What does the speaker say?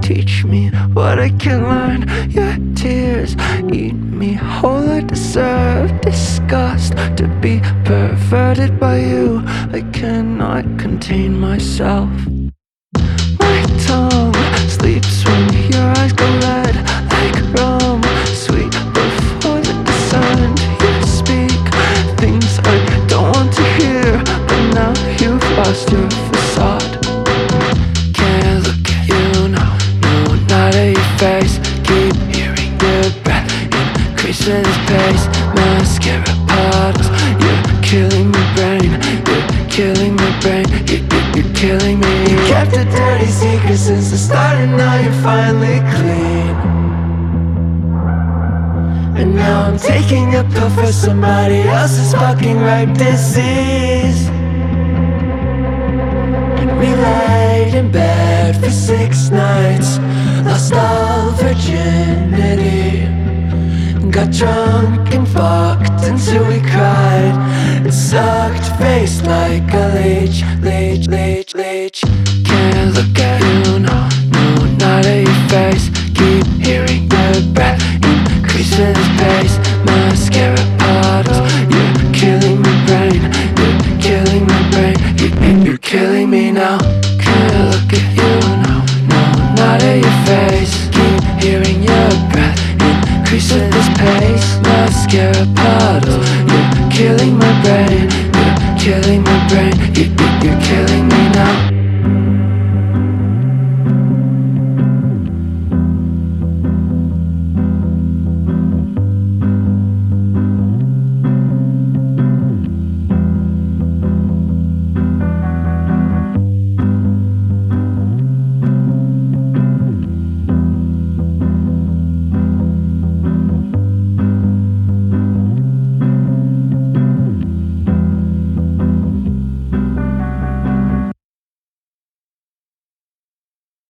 teach me what I can learn. Your tears eat me whole. I deserve disgust to be perverted by you. I cannot contain myself. My tongue sleeps when your eyes go red, like rum, sweet before the descent. You speak things I don't want to hear, but now you've lost your facade. Can't look at you, no, no, not at your face. Keep hearing your breath increasing its pace. Mascara puddles, you're killing my brain. You're killing my brain, you're killing me. You kept a dirty secret since the start, and now you're finally clean. And now I'm taking a pill for somebody else's fucking ripe disease. And we laid in bed for 6 nights, lost all virginity, got drunk and fucked until we cried, and sucked face like a leech, leech, leech, leech. Can't look at you, no, no, not at your face. Keep hearing your breath increasing its pace. Mascara puddles, you're killing my brain. You're killing my brain, you're killing me now. Can't look at you, no, no, not at your face. Keep hearing your breath increasing this pace. Mascara puddles, you're killing my brain. You're killing my brain, you're killing